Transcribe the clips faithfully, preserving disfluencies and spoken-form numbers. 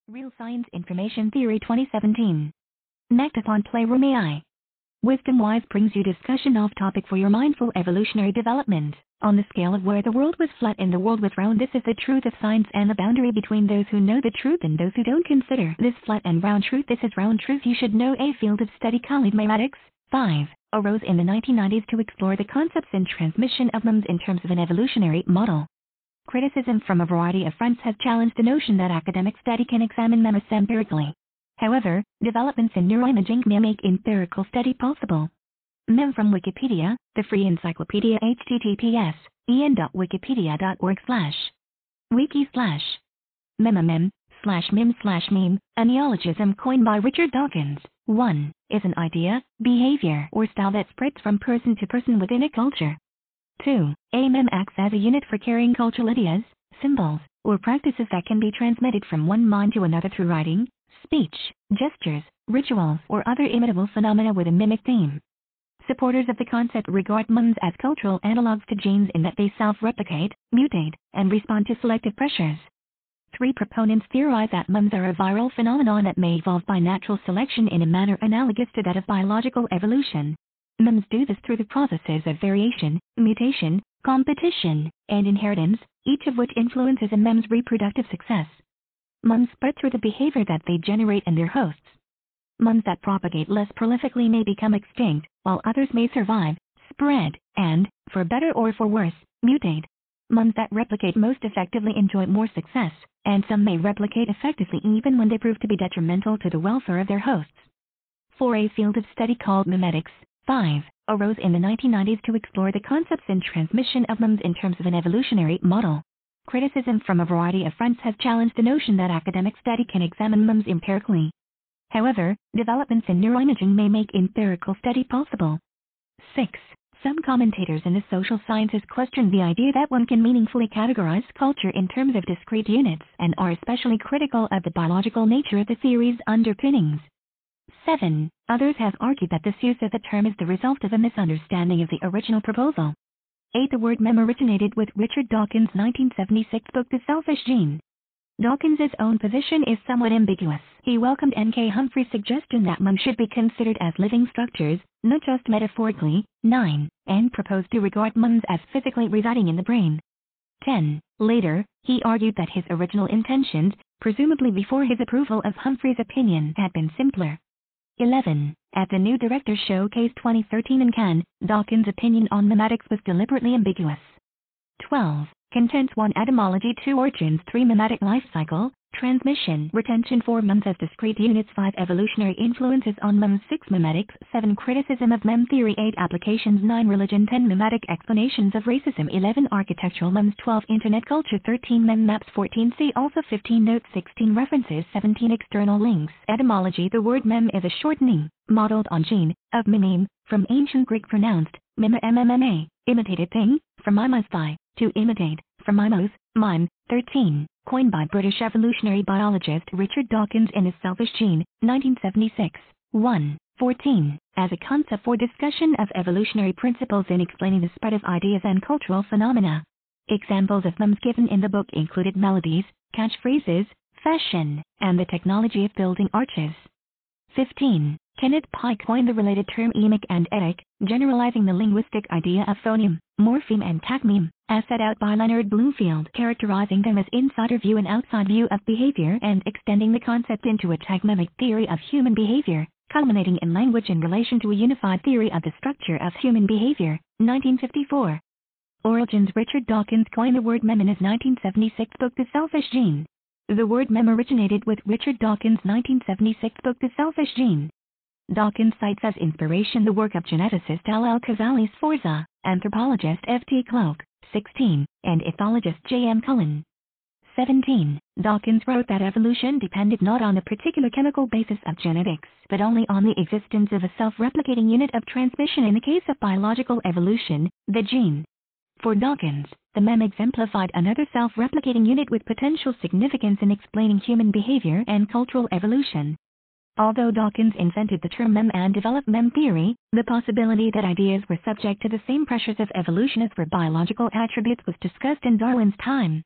Real Science Information Theory twenty seventeen. Nectathon Playroom A I. Wisdom Wise brings you discussion off topic for your mindful evolutionary development. On the scale of where the world was flat and the world was round, this is the truth of science and the boundary between those who know the truth and those who don't consider this flat and round truth. This is round truth you should know. A field of study called memetics, five, arose in the nineteen nineties to explore the concepts and transmission of memes in terms of an evolutionary model. Criticism from a variety of fronts has challenged the notion that academic study can examine memes empirically. However, developments in neuroimaging may make empirical study possible. Mem from Wikipedia, the free encyclopedia. https en.wikipedia.org slash wiki slash memamem slash meme slash meme. A neologism coined by Richard Dawkins. one. Is an idea, behavior, or style that spreads from person to person within a culture. two. A meme acts as a unit for carrying cultural ideas, symbols, or practices that can be transmitted from one mind to another through writing, speech, gestures, rituals, or other imitable phenomena with a mimic theme. Supporters of the concept regard memes as cultural analogs to genes in that they self-replicate, mutate, and respond to selective pressures. Three proponents theorize that memes are a viral phenomenon that may evolve by natural selection in a manner analogous to that of biological evolution. Memes do this through the processes of variation, mutation, competition, and inheritance, each of which influences a meme's reproductive success. Memes spread through the behavior that they generate and their hosts. Memes that propagate less prolifically may become extinct, while others may survive, spread, and, for better or for worse, mutate. Memes that replicate most effectively enjoy more success, and some may replicate effectively even when they prove to be detrimental to the welfare of their hosts. four. A field of study called memetics, five, arose in the nineteen nineties to explore the concepts and transmission of memes in terms of an evolutionary model. Criticism from a variety of fronts has challenged the notion that academic study can examine memes empirically. However, developments in neuroimaging may make empirical study possible. six. Some commentators in the social sciences question the idea that one can meaningfully categorize culture in terms of discrete units and are especially critical of the biological nature of the theory's underpinnings. seven. Others have argued that this use of the term is the result of a misunderstanding of the original proposal. eight. The word meme originated with Richard Dawkins' nineteen seventy-six book The Selfish Gene. Dawkins' own position is somewhat ambiguous. He welcomed N K Humphrey's suggestion that memes should be considered as living structures, not just metaphorically, nine, and proposed to regard memes as physically residing in the brain. ten. Later, he argued that his original intentions, presumably before his approval of Humphrey's opinion, had been simpler. eleven. At the New Directors Showcase twenty thirteen in Cannes, Dawkins' opinion on memetics was deliberately ambiguous. twelve. Contents one. Etymology two. Origins three. Memetic life cycle, transmission, retention four. Memes as discrete units five. Evolutionary influences on memes six. Memetics seven. Criticism of meme theory eight. Applications nine. Religion ten. Memetic explanations of racism eleven. Architectural memes twelve. Internet culture thirteen. Meme maps fourteen. See also fifteen. Notes sixteen. References seventeen. External links. Etymology. The word meme is a shortening, modeled on gene, of mimeme, from ancient Greek pronounced mima mma, imitated thing, from mimas thigh, to imitate, from mimos, mime. thirteen. Coined by British evolutionary biologist Richard Dawkins in his Selfish Gene, nineteen seventy-six. one. fourteen. As a concept for discussion of evolutionary principles in explaining the spread of ideas and cultural phenomena. Examples of memes given in the book included melodies, catchphrases, fashion, and the technology of building arches. fifteen. Kenneth Pike coined the related term emic and etic, generalizing the linguistic idea of phoneme, morpheme and tagmeme, as set out by Leonard Bloomfield, characterizing them as insider view and outside view of behavior and extending the concept into a tagmemic theory of human behavior, culminating in language in relation to a unified theory of the structure of human behavior, nineteen fifty-four. Origins Richard Dawkins coined the word meme in his nineteen seventy-six book The Selfish Gene. The word meme originated with Richard Dawkins' nineteen seventy-six book The Selfish Gene. Dawkins cites as inspiration the work of geneticist L. L. Cazalet Sforza, anthropologist F. T. Cloak, sixteen, and ethologist J. M. Cullen. seventeen. Dawkins wrote that evolution depended not on a particular chemical basis of genetics, but only on the existence of a self-replicating unit of transmission in the case of biological evolution, the gene. For Dawkins, the meme exemplified another self-replicating unit with potential significance in explaining human behavior and cultural evolution. Although Dawkins invented the term meme and developed meme theory, the possibility that ideas were subject to the same pressures of evolution as were biological attributes was discussed in Darwin's time.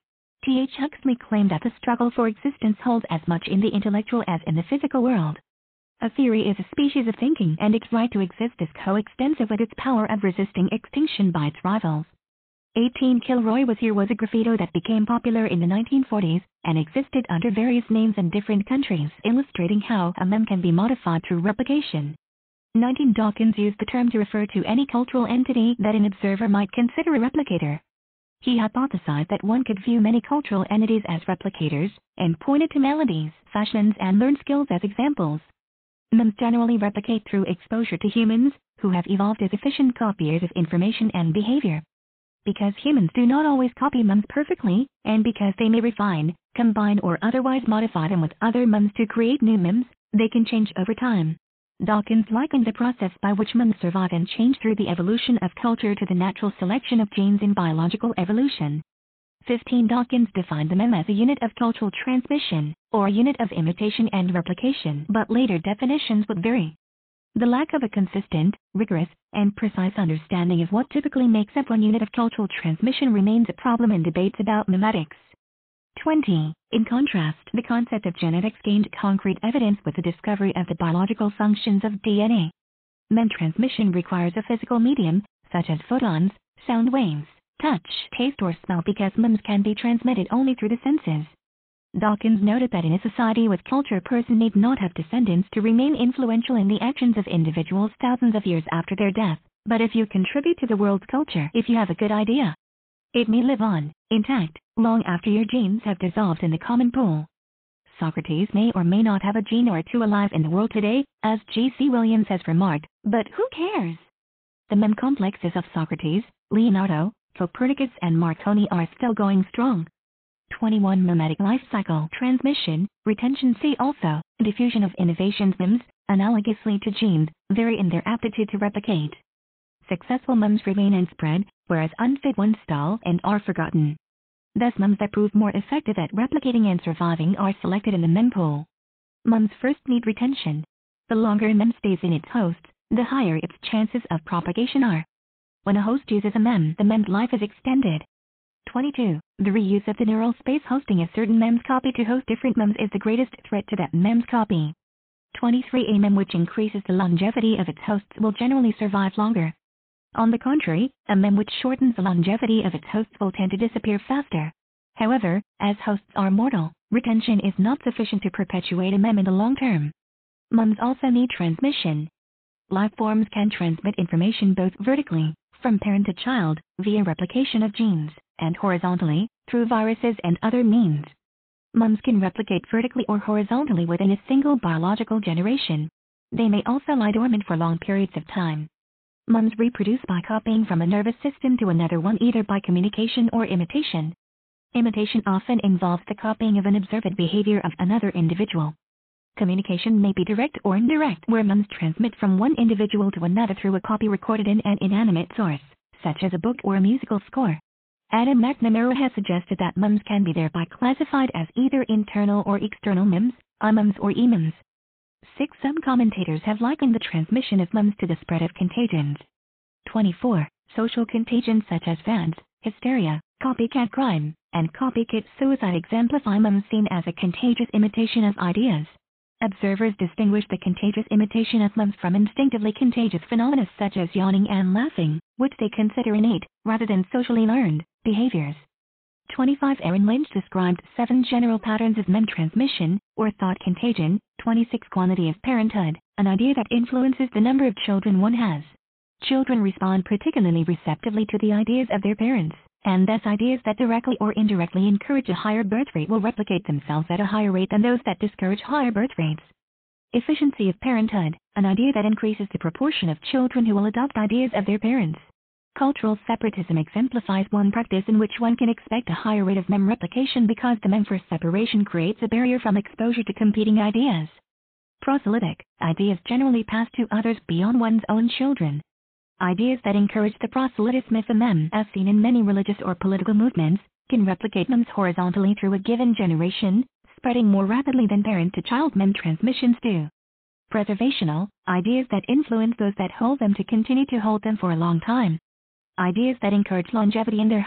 T H Huxley claimed that the struggle for existence holds as much in the intellectual as in the physical world. A theory is a species of thinking, and its right to exist is coextensive with its power of resisting extinction by its rivals. eighteen Kilroy was here was a graffito that became popular in the nineteen forties, and existed under various names in different countries, illustrating how a meme can be modified through replication. nineteen Dawkins used the term to refer to any cultural entity that an observer might consider a replicator. He hypothesized that one could view many cultural entities as replicators, and pointed to melodies, fashions and learned skills as examples. Memes generally replicate through exposure to humans, who have evolved as efficient copiers of information and behavior. Because humans do not always copy memes perfectly, and because they may refine, combine or otherwise modify them with other memes to create new memes, they can change over time. Dawkins likened the process by which memes survive and change through the evolution of culture to the natural selection of genes in biological evolution. fifteen Dawkins defined the meme as a unit of cultural transmission, or a unit of imitation and replication, but later definitions would vary. The lack of a consistent, rigorous, and precise understanding of what typically makes up one unit of cultural transmission remains a problem in debates about memetics. twenty. In contrast, the concept of genetics gained concrete evidence with the discovery of the biological functions of D N A. Meme transmission requires a physical medium, such as photons, sound waves, touch, taste or smell, because memes can be transmitted only through the senses. Dawkins noted that in a society with culture, a person need not have descendants to remain influential in the actions of individuals thousands of years after their death, but if you contribute to the world's culture, if you have a good idea, it may live on, intact, long after your genes have dissolved in the common pool. Socrates may or may not have a gene or two alive in the world today, as G C Williams has remarked, but who cares? The meme complexes of Socrates, Leonardo, Copernicus and Marconi are still going strong. twenty-one Memetic life cycle transmission, retention. See also, diffusion of innovations. Memes, analogously to genes, vary in their aptitude to replicate. Successful memes remain and spread, whereas unfit ones stall and are forgotten. Thus memes that prove more effective at replicating and surviving are selected in the meme pool. Memes first need retention. The longer a meme stays in its host, the higher its chances of propagation are. When a host uses a meme, the meme's life is extended. twenty-two. The reuse of the neural space. Hosting a certain meme's copy to host different memes is the greatest threat to that meme's copy. twenty-three. A meme which increases the longevity of its hosts will generally survive longer. On the contrary, a meme which shortens the longevity of its hosts will tend to disappear faster. However, as hosts are mortal, retention is not sufficient to perpetuate a meme in the long term. Memes also need transmission. Life forms can transmit information both vertically, from parent to child, via replication of genes, and horizontally, through viruses and other means. Memes can replicate vertically or horizontally within a single biological generation. They may also lie dormant for long periods of time. Memes reproduce by copying from a nervous system to another one, either by communication or imitation. Imitation often involves the copying of an observed behavior of another individual. Communication may be direct or indirect, where memes transmit from one individual to another through a copy recorded in an inanimate source, such as a book or a musical score. Adam McNamara has suggested that memes can be thereby classified as either internal or external memes, I-memes or E-memes. Six. Some commentators have likened the transmission of memes to the spread of contagions. twenty-four. Social contagions such as fads, hysteria, copycat crime, and copycat suicide exemplify memes seen as a contagious imitation of ideas. Observers distinguish the contagious imitation of memes from instinctively contagious phenomena such as yawning and laughing, which they consider innate, rather than socially learned, behaviors. twenty-five. Aaron Lynch described seven general patterns of meme transmission, or thought contagion. twenty-six. Quantity of parenthood, an idea that influences the number of children one has. Children respond particularly receptively to the ideas of their parents, and thus ideas that directly or indirectly encourage a higher birth rate will replicate themselves at a higher rate than those that discourage higher birth rates. Efficiency of parenthood, an idea that increases the proportion of children who will adopt ideas of their parents. Cultural separatism exemplifies one practice in which one can expect a higher rate of meme replication because the meme for separation creates a barrier from exposure to competing ideas. Proselytic, ideas generally passed to others beyond one's own children. Ideas that encourage the proselytism of a meme, as seen in many religious or political movements, can replicate memes horizontally through a given generation, spreading more rapidly than parent-to-child meme transmissions do. Preservational, ideas that influence those that hold them to continue to hold them for a long time. Ideas that encourage longevity in their hosts,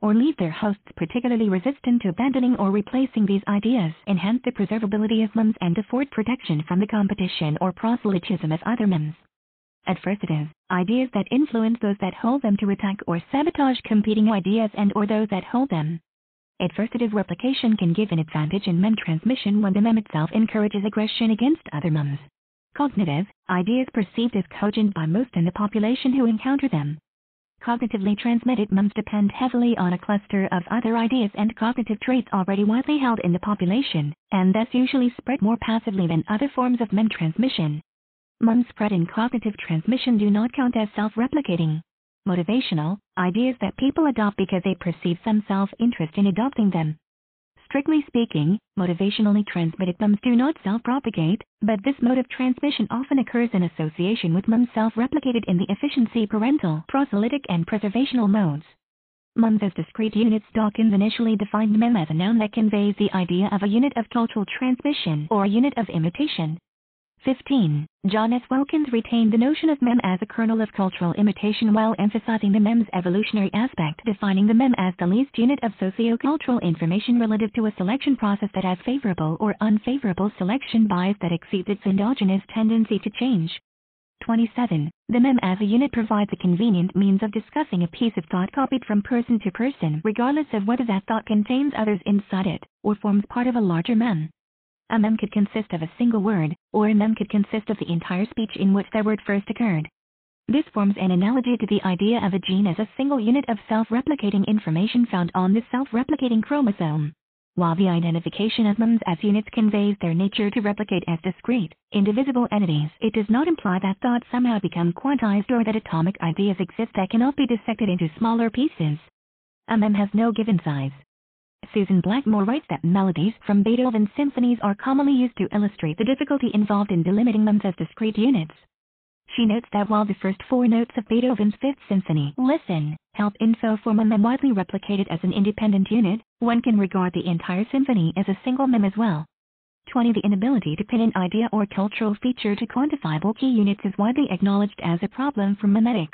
or leave their hosts particularly resistant to abandoning or replacing these ideas, enhance the preservability of memes and afford protection from the competition or proselytism of other memes. Adversative, ideas that influence those that hold them to attack or sabotage competing ideas and or those that hold them. Adversative replication can give an advantage in meme transmission when the meme itself encourages aggression against other memes. Cognitive, ideas perceived as cogent by most in the population who encounter them. Cognitively transmitted memes depend heavily on a cluster of other ideas and cognitive traits already widely held in the population, and thus usually spread more passively than other forms of meme transmission. Memes spread in cognitive transmission do not count as self-replicating. Motivational, ideas that people adopt because they perceive some self-interest in adopting them. Strictly speaking, motivationally transmitted memes do not self-propagate, but this mode of transmission often occurs in association with memes self-replicated in the efficiency parental, proselytic and preservational modes. Memes as discrete units. Dawkins initially defined meme as a noun that conveys the idea of a unit of cultural transmission or a unit of imitation. fifteen. John S. Wilkins retained the notion of meme as a kernel of cultural imitation while emphasizing the meme's evolutionary aspect, defining the meme as the least unit of socio-cultural information relative to a selection process that has favorable or unfavorable selection bias that exceeds its endogenous tendency to change. twenty-seven. The meme as a unit provides a convenient means of discussing a piece of thought copied from person to person, regardless of whether that thought contains others inside it, or forms part of a larger meme. A meme could consist of a single word, or a meme could consist of the entire speech in which that word first occurred. This forms an analogy to the idea of a gene as a single unit of self-replicating information found on the self-replicating chromosome. While the identification of memes as units conveys their nature to replicate as discrete, indivisible entities, it does not imply that thoughts somehow become quantized or that atomic ideas exist that cannot be dissected into smaller pieces. A meme has no given size. Susan Blackmore writes that melodies from Beethoven's symphonies are commonly used to illustrate the difficulty involved in delimiting memes as discrete units. She notes that while the first four notes of Beethoven's Fifth Symphony, listen, help info form a meme widely replicated as an independent unit, one can regard the entire symphony as a single meme as well. twenty. The inability to pin an idea or cultural feature to quantifiable key units is widely acknowledged as a problem for memetics.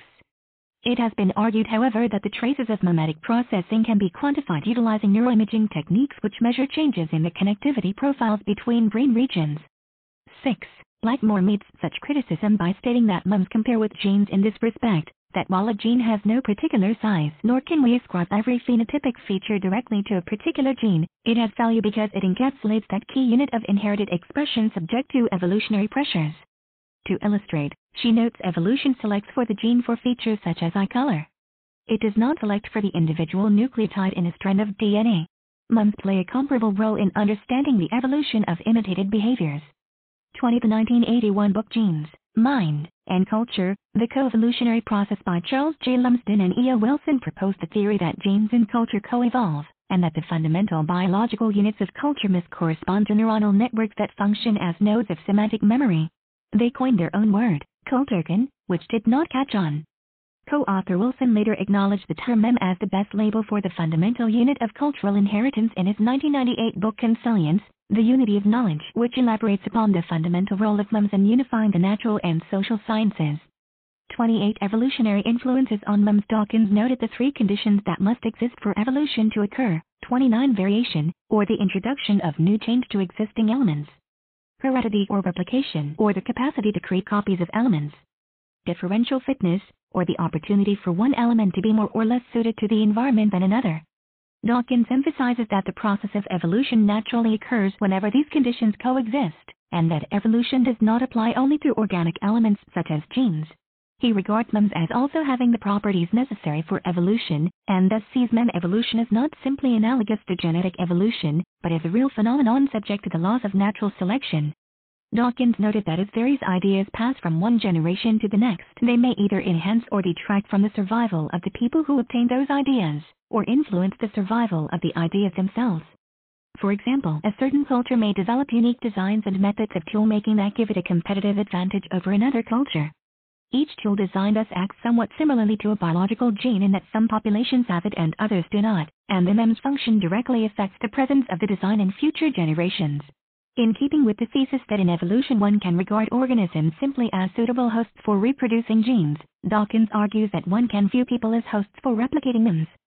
It has been argued, however, that the traces of memetic processing can be quantified utilizing neuroimaging techniques which measure changes in the connectivity profiles between brain regions. six. Blackmore meets such criticism by stating that memes compare with genes in this respect, that while a gene has no particular size, nor can we ascribe every phenotypic feature directly to a particular gene, it has value because it encapsulates that key unit of inherited expression subject to evolutionary pressures. To illustrate, she notes evolution selects for the gene for features such as eye color. It does not select for the individual nucleotide in a strand of D N A. Memes play a comparable role in understanding the evolution of imitated behaviors. twenty. The nineteen eighty-one book Genes, Mind, and Culture, The Co-Evolutionary Process by Charles J. Lumsden and E O Wilson proposed the theory that genes and culture co-evolve, and that the fundamental biological units of culture must correspond to neuronal networks that function as nodes of semantic memory. They coined their own word, Kulturgen, which did not catch on. Co-author Wilson later acknowledged the term meme as the best label for the fundamental unit of cultural inheritance in his nineteen ninety-eight book Consilience, The Unity of Knowledge, which elaborates upon the fundamental role of memes in unifying the natural and social sciences. twenty-eight. Evolutionary influences on memes. Dawkins noted the three conditions that must exist for evolution to occur. twenty-nine. Variation, or the introduction of new change to existing elements. Heredity or replication, or the capacity to create copies of elements. Differential fitness, or the opportunity for one element to be more or less suited to the environment than another. Dawkins emphasizes that the process of evolution naturally occurs whenever these conditions coexist, and that evolution does not apply only to organic elements such as genes. He regards memes as also having the properties necessary for evolution, and thus sees meme evolution as not simply analogous to genetic evolution, but as a real phenomenon subject to the laws of natural selection. Dawkins noted that as various ideas pass from one generation to the next, they may either enhance or detract from the survival of the people who obtain those ideas, or influence the survival of the ideas themselves. For example, a certain culture may develop unique designs and methods of tool-making that give it a competitive advantage over another culture. Each tool design thus acts somewhat similarly to a biological gene in that some populations have it and others do not, and the meme's function directly affects the presence of the design in future generations. In keeping with the thesis that in evolution one can regard organisms simply as suitable hosts for reproducing genes, Dawkins argues that one can view people as hosts for replicating memes.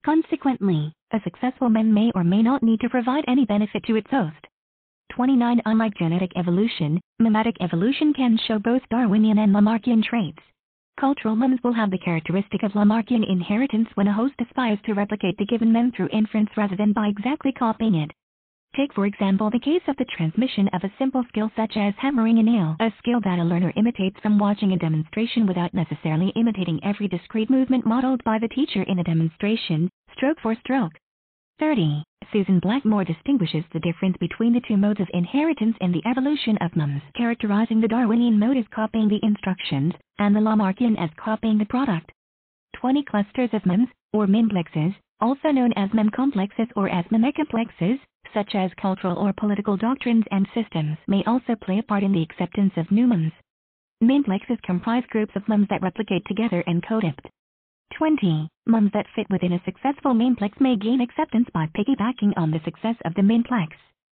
Consequently, a successful mem may or may not need to provide any benefit to its host. twenty-nine Unlike genetic evolution, memetic evolution can show both Darwinian and Lamarckian traits. Cultural mems will have the characteristic of Lamarckian inheritance when a host aspires to replicate the given mem through inference rather than by exactly copying it. Take for example the case of the transmission of a simple skill such as hammering a nail, a skill that a learner imitates from watching a demonstration without necessarily imitating every discrete movement modeled by the teacher in a demonstration, stroke for stroke. thirty. Susan Blackmore distinguishes the difference between the two modes of inheritance in the evolution of mems, characterizing the Darwinian mode as copying the instructions, and the Lamarckian as copying the product. twenty Clusters of mems, or memplexes, also known as memcomplexes or as memecomplexes, such as cultural or political doctrines and systems, may also play a part in the acceptance of new mems. Memplexes comprise groups of mems that replicate together and codept. twenty. Mems that fit within a successful memplex may gain acceptance by piggybacking on the success of the memplex.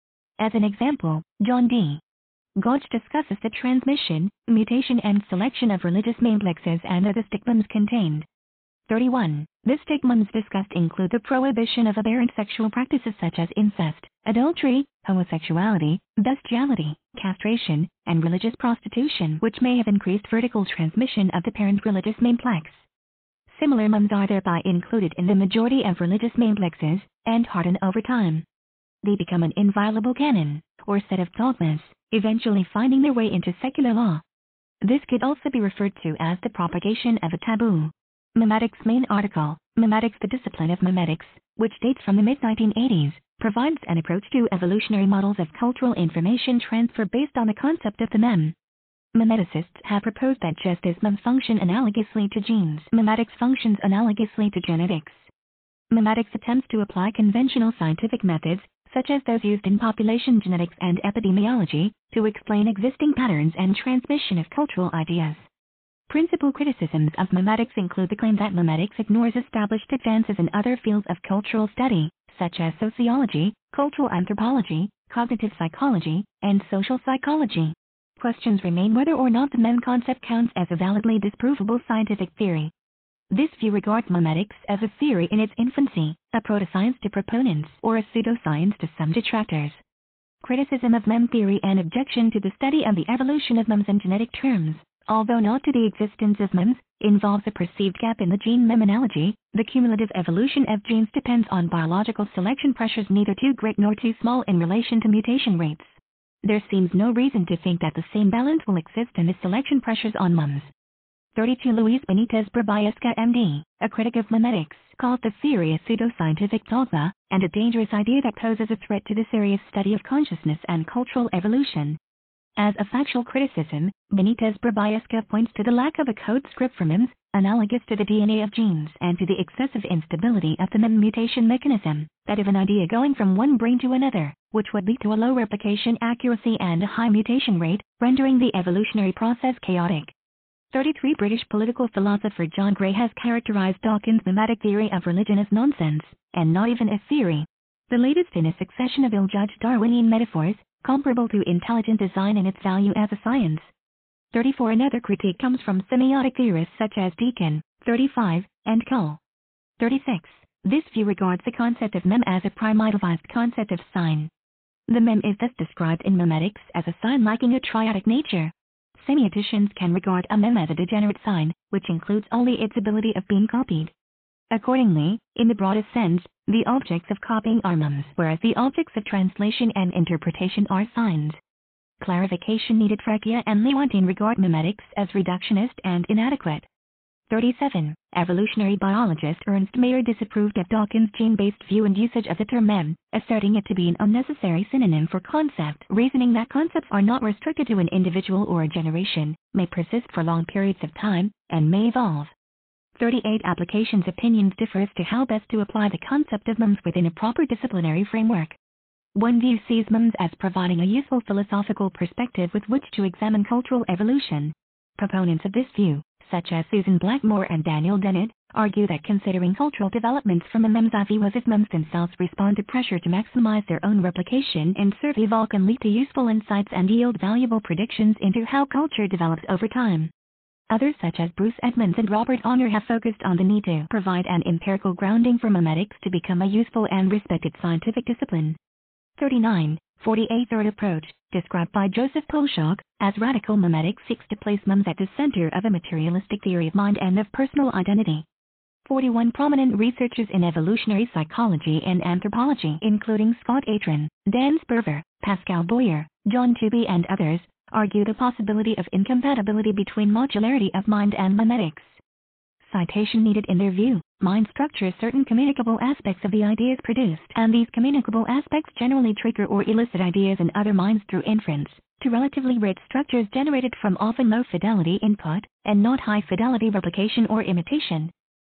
As an example, John D. Gotch discusses the transmission, mutation and selection of religious memplexes and other stigmas contained. thirty-one. The stigmas discussed include the prohibition of aberrant sexual practices such as incest, adultery, homosexuality, bestiality, castration, and religious prostitution, which may have increased vertical transmission of the parent religious memplex. Similar mems are thereby included in the majority of religious memplexes, and harden over time. They become an inviolable canon, or set of dogmas, eventually finding their way into secular law. This could also be referred to as the propagation of a taboo. Memetics main article, Memetics the Discipline of Memetics, which dates from the mid nineteen eighties, provides an approach to evolutionary models of cultural information transfer based on the concept of the mem. Memeticists have proposed that just as mems function analogously to genes, memetics functions analogously to genetics. Memetics attempts to apply conventional scientific methods, such as those used in population genetics and epidemiology, to explain existing patterns and transmission of cultural ideas. Principal criticisms of memetics include the claim that memetics ignores established advances in other fields of cultural study, such as sociology, cultural anthropology, cognitive psychology, and social psychology. Questions remain whether or not the mem concept counts as a validly disprovable scientific theory. This view regards memetics as a theory in its infancy, a proto-science to proponents or a pseudoscience to some detractors. Criticism of mem theory and objection to the study of the evolution of mems in genetic terms, although not to the existence of mems, involves a perceived gap in the gene-mem analogy. The cumulative evolution of genes depends on biological selection pressures neither too great nor too small in relation to mutation rates. There seems no reason to think that the same balance will exist in the selection pressures on mems. thirty-two Luis Benitez Bribiesca M D, a critic of memetics, called the theory a pseudoscientific dogma, and a dangerous idea that poses a threat to the serious study of consciousness and cultural evolution. As a factual criticism, Benitez Bribiesca points to the lack of a code script for mems, analogous to the D N A of genes, and to the excessive instability of the mem mutation mechanism, that of an idea going from one brain to another, which would lead to a low replication accuracy and a high mutation rate, rendering the evolutionary process chaotic. thirty-three British political philosopher John Gray has characterized Dawkins' memetic theory of religion as nonsense, and not even a theory. The latest in a succession of ill-judged Darwinian metaphors, comparable to intelligent design in its value as a science. thirty-four Another critique comes from semiotic theorists such as Deakin, thirty-five, and Kull. thirty-six. This view regards the concept of mem as a primitivized concept of sign. The mem is thus described in memetics as a sign lacking a triadic nature. Semioticians can regard a mem as a degenerate sign, which includes only its ability of being copied. Accordingly, in the broadest sense, the objects of copying are mems, whereas the objects of translation and interpretation are signs. Clarification needed. Frecia and Lewontin regard memetics as reductionist and inadequate. thirty-seven. Evolutionary biologist Ernst Mayr disapproved of Dawkins' gene-based view and usage of the term mem, asserting it to be an unnecessary synonym for concept, reasoning that concepts are not restricted to an individual or a generation, may persist for long periods of time, and may evolve. thirty-eight. Applications opinions differ as to how best to apply the concept of mems within a proper disciplinary framework. One view sees mems as providing a useful philosophical perspective with which to examine cultural evolution. Proponents of this view, such as Susan Blackmore and Daniel Dennett, argue that considering cultural developments from a mem's view as if mems themselves respond to pressure to maximize their own replication and survival can lead to useful insights and yield valuable predictions into how culture develops over time. Others such as Bruce Edmonds and Robert Honor have focused on the need to provide an empirical grounding for memetics to become a useful and respected scientific discipline. thirty-nine. forty-eight Third approach, described by Joseph Polshock as radical memetics, seeks to place memes at the center of a materialistic theory of mind and of personal identity. forty-one Prominent researchers in evolutionary psychology and anthropology, including Scott Atran, Dan Sperver, Pascal Boyer, John Tooby and others, argue the possibility of incompatibility between modularity of mind and memetics. Citation needed. In their view, mind structures certain communicable aspects of the ideas produced, and these communicable aspects generally trigger or elicit ideas in other minds through inference, to relatively rich structures generated from often low-fidelity input, and not high-fidelity replication or imitation.